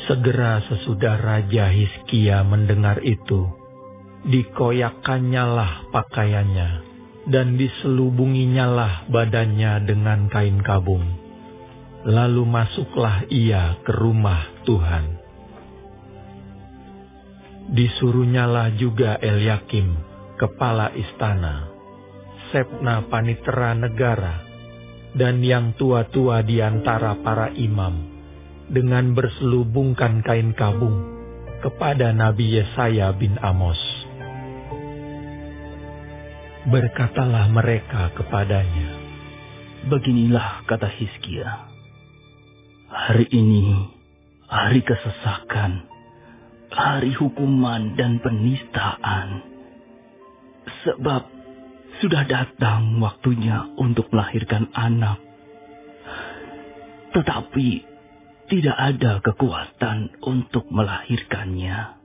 Segera sesudah Raja Hizkia mendengar itu, dikoyakkannyalah pakaiannya, dan diselubunginyalah badannya dengan kain kabung. Lalu masuklah ia ke rumah Tuhan. Disuruhnyalah juga Elyakim, kepala istana, Sebna panitera negara, dan yang tua-tua di antara para imam, dengan berselubungkan kain kabung kepada Nabi Yesaya bin Amos. Berkatalah mereka kepadanya, "Beginilah kata Hizkia, hari ini hari kesesakan, hari hukuman dan penistaan, sebab sudah datang waktunya untuk melahirkan anak, tetapi tidak ada kekuatan untuk melahirkannya.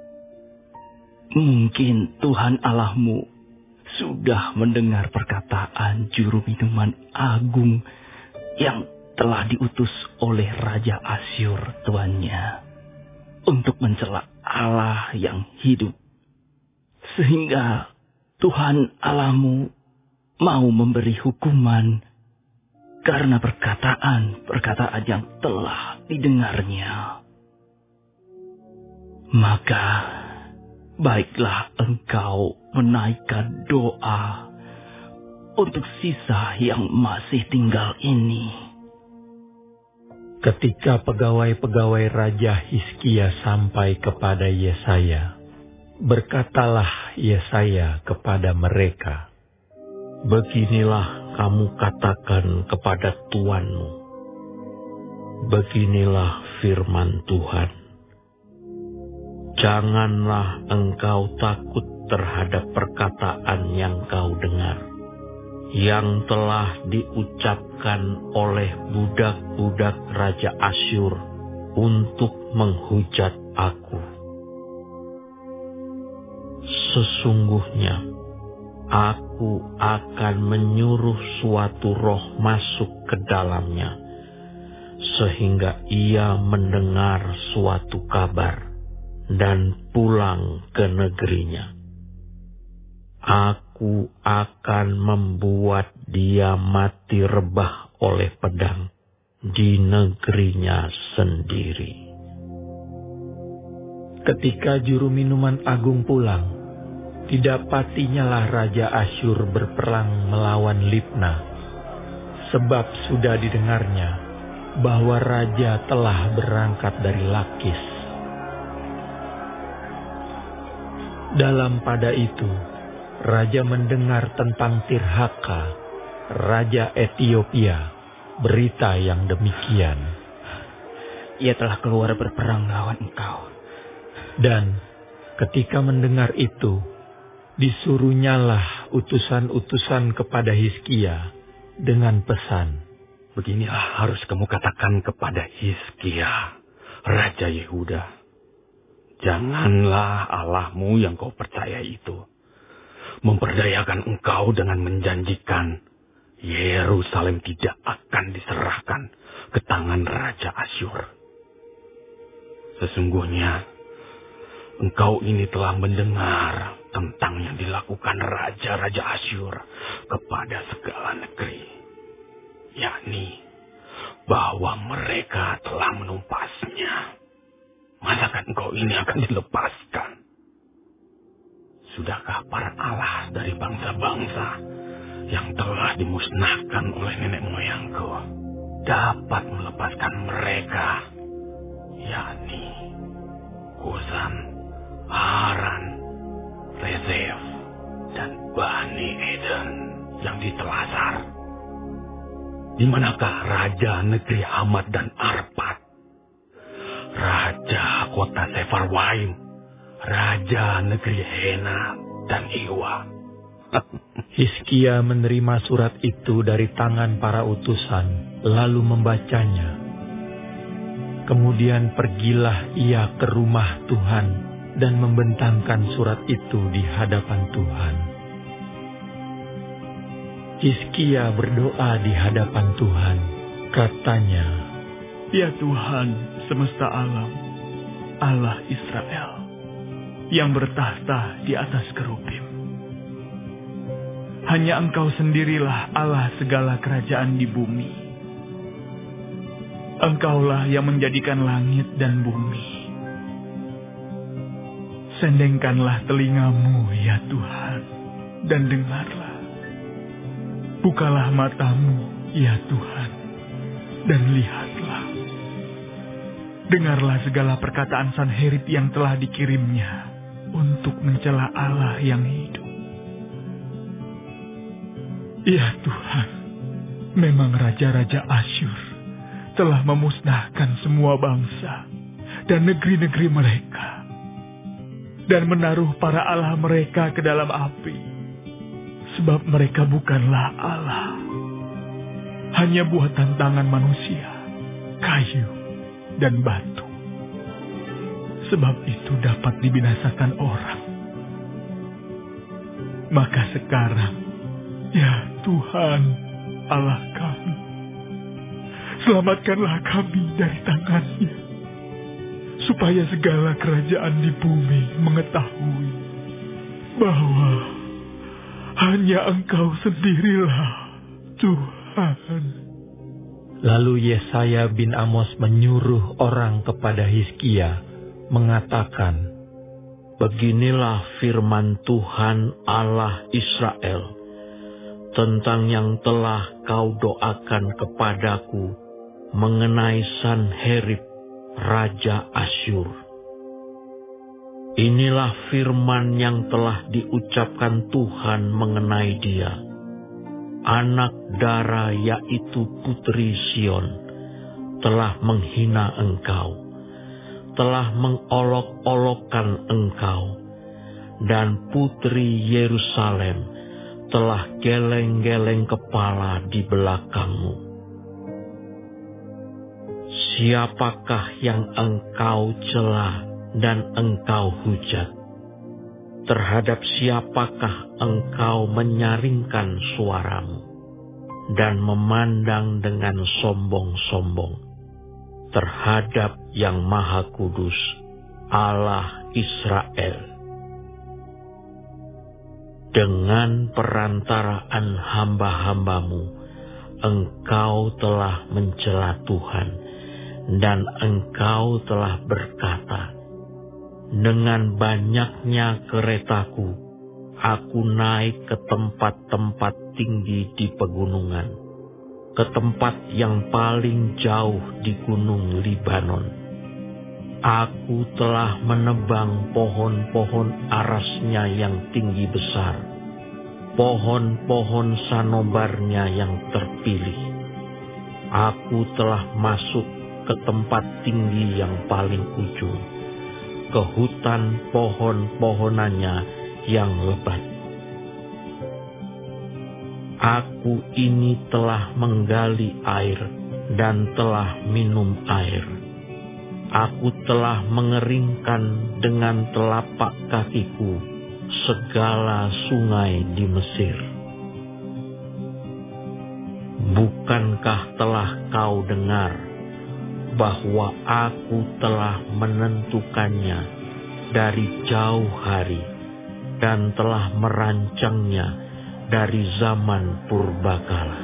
Mungkin Tuhan Allahmu sudah mendengar perkataan juru minuman agung yang telah diutus oleh Raja Asyur tuannya untuk mencela Allah yang hidup, sehingga Tuhan Allahmu mau memberi hukuman karena perkataan-perkataan yang telah didengarnya. Maka baiklah engkau menaikkan doa untuk sisa yang masih tinggal ini." Ketika pegawai-pegawai Raja Hizkia sampai kepada Yesaya, berkatalah Yesaya kepada mereka, "Beginilah kamu katakan kepada tuanmu, beginilah firman Tuhan. Janganlah engkau takut terhadap perkataan yang kau dengar, yang telah diucapkan oleh budak-budak Raja Asyur untuk menghujat aku. Sesungguhnya aku akan menyuruh suatu roh masuk ke dalamnya, sehingga ia mendengar suatu kabar dan pulang ke negerinya. Aku akan membuat dia mati rebah oleh pedang di negerinya sendiri." Ketika juru minuman agung pulang, didapatinya Raja Asyur berperang melawan Libna, sebab sudah didengarnya bahwa raja telah berangkat dari Lakis. Dalam pada itu, raja mendengar tentang Tirhaka, raja Etiopia, berita yang demikian. "Ia telah keluar berperang melawan engkau." Dan ketika mendengar itu, disuruhnyalah utusan-utusan kepada Hizkia dengan pesan, "Beginilah harus kamu katakan kepada Hizkia, Raja Yehuda. Janganlah Allahmu yang kau percaya itu memperdayakan engkau dengan menjanjikan Yerusalem tidak akan diserahkan ke tangan Raja Asyur. Sesungguhnya engkau ini telah mendengar tentang yang dilakukan Raja-Raja Asyur kepada segala negeri, yakni bahwa mereka telah menumpasnya. Masakan engkau ini akan dilepaskan? Sudahkah para Allah dari bangsa-bangsa yang telah dimusnahkan oleh nenek moyangku dapat melepaskan mereka, yakni Kuzan, Haran, Rezef, dan Bani Eden yang ditelasar? Di manakah raja negeri Hamat dan Arpad, raja kota Sefarwaim, raja negeri Hena dan Iwa?" Hizkia menerima surat itu dari tangan para utusan, lalu membacanya. Kemudian pergilah ia ke rumah Tuhan dan membentangkan surat itu di hadapan Tuhan. Hizkia berdoa di hadapan Tuhan, katanya, "Ya Tuhan semesta alam, Allah Israel, yang bertahta di atas kerubim. Hanya Engkau sendirilah Allah segala kerajaan di bumi. Engkaulah yang menjadikan langit dan bumi. Sendengkanlah telingamu, ya Tuhan, dan dengarlah. Bukalah matamu, ya Tuhan, dan lihatlah. Dengarlah segala perkataan Sanherib yang telah dikirimnya untuk mencela Allah yang hidup. Ya Tuhan, memang raja-raja Asyur telah memusnahkan semua bangsa dan negeri-negeri mereka, dan menaruh para allah mereka ke dalam api, sebab mereka bukanlah Allah, hanya buatan tangan manusia, kayu, dan batu. Sebab itu dapat dibinasakan orang. Maka sekarang, ya Tuhan, Allah kami, selamatkanlah kami dari tangan-Nya, supaya segala kerajaan di bumi mengetahui bahwa hanya Engkau sendirilah Tuhan. Lalu Yesaya bin Amos menyuruh orang kepada Hizkia, mengatakan, Beginilah firman Tuhan Allah Israel tentang yang telah kau doakan kepadaku mengenai Sanherib, Raja Asyur. Inilah firman yang telah diucapkan Tuhan mengenai dia. Anak dara, yaitu putri Sion, telah menghina engkau, telah mengolok-olokkan engkau, dan putri Yerusalem telah geleng-geleng kepala di belakangmu. Siapakah yang engkau cela dan engkau hujat? Terhadap siapakah engkau menyaringkan suaramu dan memandang dengan sombong-sombong? Terhadap yang Maha Kudus, Allah Israel. Dengan perantaraan hamba-hambamu, engkau telah mencela Tuhan, dan engkau telah berkata, dengan banyaknya keretaku, aku naik ke tempat-tempat tinggi di pegunungan, ke tempat yang paling jauh di gunung Libanon. Aku telah menebang pohon-pohon arasnya yang tinggi besar, pohon-pohon sanobarnya yang terpilih. Aku telah masuk ke tempat tinggi yang paling ujung, ke hutan pohon-pohonannya yang lebat. Aku ini telah menggali air dan telah minum air. Aku telah mengeringkan dengan telapak kakiku segala sungai di Mesir. Bukankah telah kau dengar bahwa aku telah menentukannya dari jauh hari dan telah merancangnya dari zaman purbakala?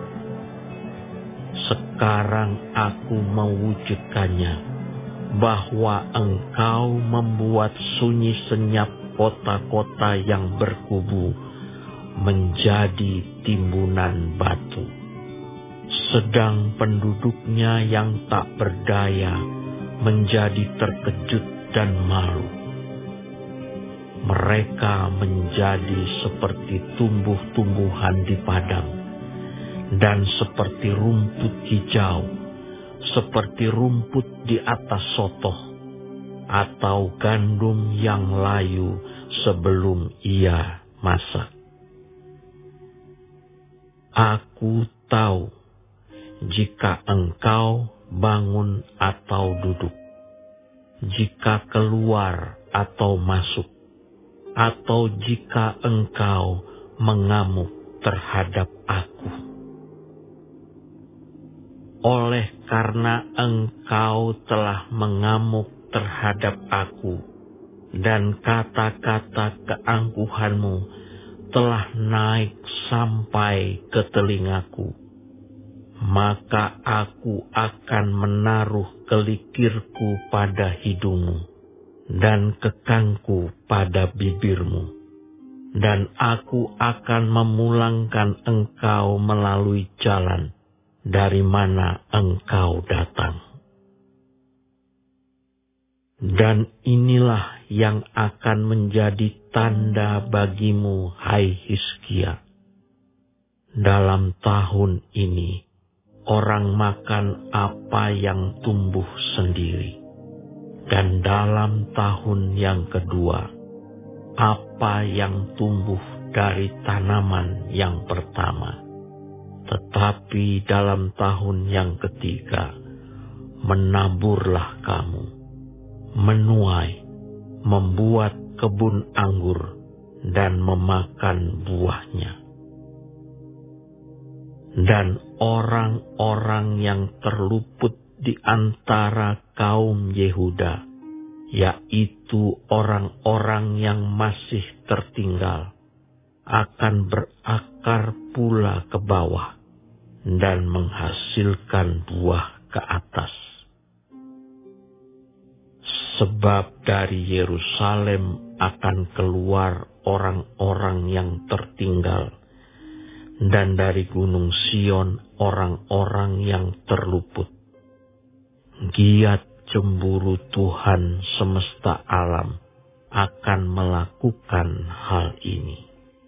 Sekarang aku mewujudkannya, bahwa engkau membuat sunyi senyap kota-kota yang berkubu menjadi timbunan batu, sedang penduduknya yang tak berdaya menjadi terkejut dan malu. Mereka menjadi seperti tumbuh-tumbuhan di padang, dan seperti rumput hijau, seperti rumput di atas sotoh, atau gandum yang layu sebelum ia masak. Aku tahu jika engkau bangun atau duduk, jika keluar atau masuk, atau jika engkau mengamuk terhadap aku. Oleh karena engkau telah mengamuk terhadap aku, dan kata-kata keangkuhanmu telah naik sampai ke telingaku, maka aku akan menaruh kelikirku pada hidungmu dan kekangku pada bibirmu, dan aku akan memulangkan engkau melalui jalan dari mana engkau datang. Dan inilah yang akan menjadi tanda bagimu, hai Hizkia. Dalam tahun ini, orang makan apa yang tumbuh sendiri. Dan dalam tahun yang kedua, apa yang tumbuh dari tanaman yang pertama. Tetapi dalam tahun yang ketiga, menaburlah kamu, menuai, membuat kebun anggur, dan memakan buahnya. Dan orang-orang yang terluput di antara kaum Yehuda, yaitu orang-orang yang masih tertinggal, akan berakar pula ke bawah dan menghasilkan buah ke atas. Sebab dari Yerusalem akan keluar orang-orang yang tertinggal, dan dari Gunung Sion orang-orang yang terluput. Giat cemburu Tuhan semesta alam akan melakukan hal ini.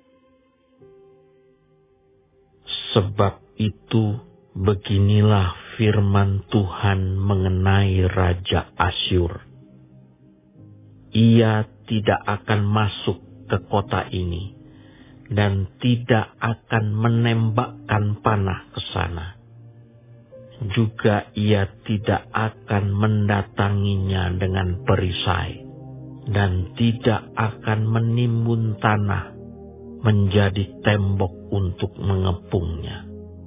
Sebab itu beginilah firman Tuhan mengenai Raja Asyur. Ia tidak akan masuk ke kota ini dan tidak akan menembakkan panah ke sana. Juga ia tidak akan mendatanginya dengan perisai dan tidak akan menimbun tanah menjadi tembok untuk mengepungnya.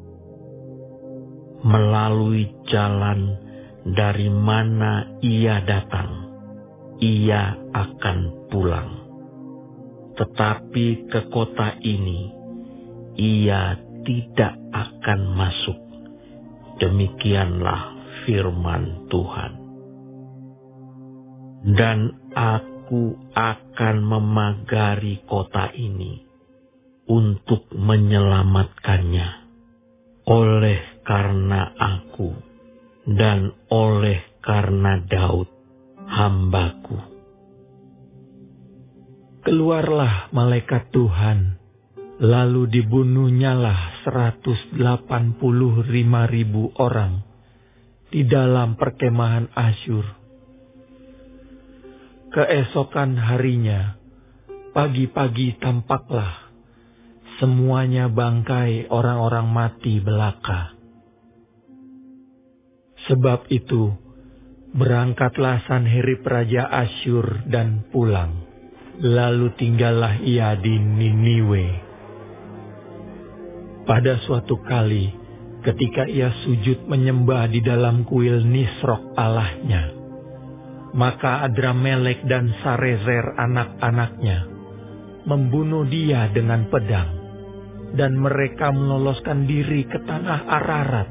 Melalui jalan dari mana ia datang, ia akan pulang. Tetapi ke kota ini, ia tidak akan masuk. Demikianlah firman Tuhan. Dan aku akan memagari kota ini untuk menyelamatkannya, oleh karena aku dan oleh karena Daud, hambaku. Keluarlah malaikat Tuhan, lalu dibunuhnyalah 185.000 orang di dalam perkemahan Asyur. Keesokan harinya, pagi-pagi tampaklah semuanya bangkai orang-orang mati belaka. Sebab itu, berangkatlah Sanherib Raja Asyur dan pulang. Lalu tinggallah ia di Niniwe. Pada suatu kali, ketika ia sujud menyembah di dalam kuil Nisrok Allahnya, maka Adramelek dan Sarezer anak-anaknya membunuh dia dengan pedang, dan mereka meloloskan diri ke tanah Ararat.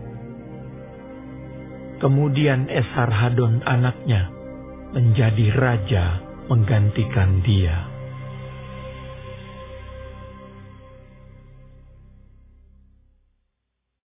Kemudian Esarhadon anaknya menjadi raja menggantikan dia.